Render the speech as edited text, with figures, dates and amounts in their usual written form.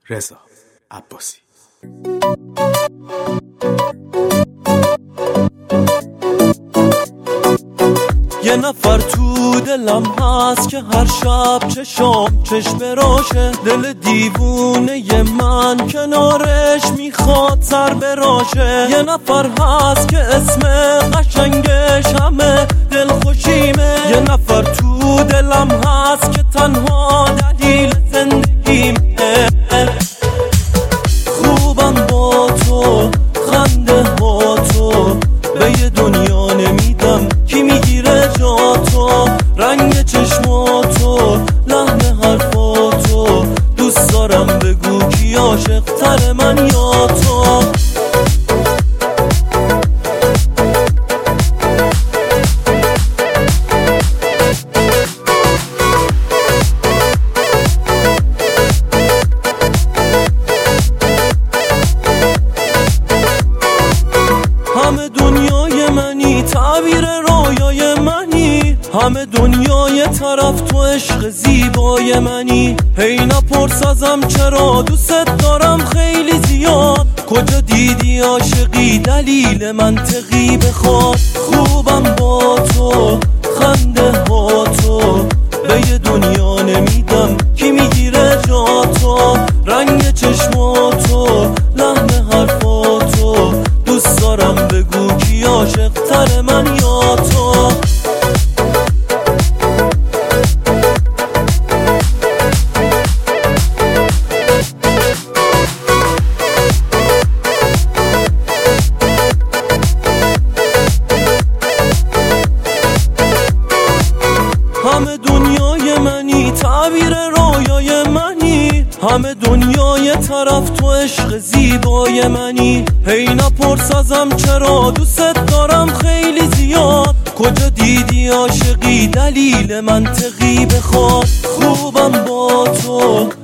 رضا عباسی. یه نفر تو دلم هست که هر شب چشم براشه، دل دیوونه من کنارش میخواد سر براشه. یه نفر هست که اسم قشنگش همه دل خوشیمه، یه نفر تو دلم هست که تنها دلیل زندگیمه. خوبم با تو، خنده با تو، به یه دنیا نمیدم کی میگیره جا تو. رنگ چشماتو، لحن حرفاتو، دوست دارم بگو کی عاشق تر من یا تو. همه دنیای منی، تعبیر رویای منی، همه دنیای طرف تو عشق زیبای منی. هی نپرس ازم چرا دوست دارم خیلی زیاد، کجا دیدی عاشقی دلیل منطقی بخواد. خوبم با تو، خنده با تو، به یه دنیا نمیدم کی میگیره جا تو. رنگ چشماتو، لحن حرفاتو، دوست دارم بگو کی عاشق تر من یا تو. همه دنیای منی، تعبیر رویای منی، همه دنیای طرف تو عشق زیبای منی. هی نپرس ازم چرا دوست دارم خیلی زیاد، کجا دیدی عاشقی دلیل منطقی بخواد. خوبم با تو،